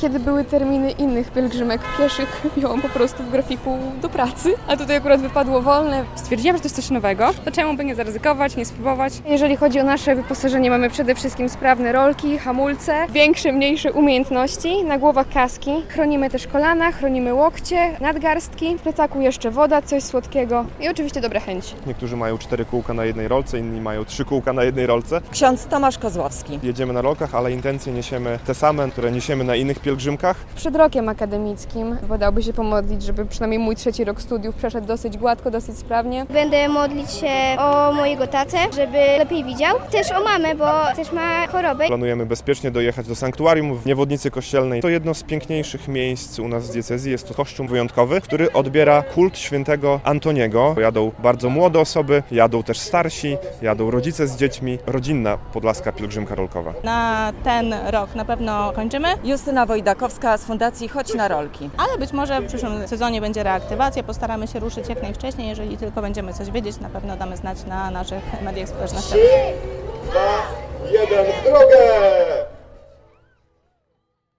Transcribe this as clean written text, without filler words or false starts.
kiedy były terminy innych pielgrzymek pieszych, miałam po prostu w grafiku do pracy, a tutaj akurat wypadło wolne. Stwierdziłam, że to jest coś nowego, to czemu by nie zaryzykować, nie spróbować? Jeżeli chodzi o nasze wyposażenie, mamy przede wszystkim sprawne rolki, hamulce, większe, mniejsze umiejętności, na głowach kaski. Chronimy też kolana, chronimy łokcie, nadgarstki, w plecaku jeszcze woda, coś słodkiego i oczywiście dobre chęci. Niektórzy mają 4 kółka na jednej rolce, inni mają 3 kółka na jednej rolce. Ksiądz Tomasz Kozłowski. Jedziemy na rolkach, ale intencje niesiemy te same, które niesiemy na innych pielgrzymkach. Przed rokiem akademickim wypadałoby się pomodlić, żeby przynajmniej mój 3. rok studiów przeszedł dosyć gładko, dosyć sprawnie. Będę modlić się o mojego tatę, żeby lepiej widział. Też o mamę, bo też ma chorobę. Planujemy bezpiecznie dojechać do sanktuarium w Niewodnicy Kościelnej. To jedno z piękniejszych miejsc u nas w diecezji. Jest to kościół wyjątkowy, który odbiera kult świętego Antoniego. Jadą bardzo młode osoby, jadą też starsi, jadą rodzice z dziećmi. Rodzinna podlaska pielgrzymka rolkowa. Na ten rok na pewno kończymy, Justyna Wojdakowska z Fundacji Chodź na rolki. ale być może w przyszłym sezonie będzie reaktywacja. Postaramy się ruszyć jak najwcześniej. Jeżeli tylko będziemy coś wiedzieć, na pewno damy znać na naszych mediach społecznościowych.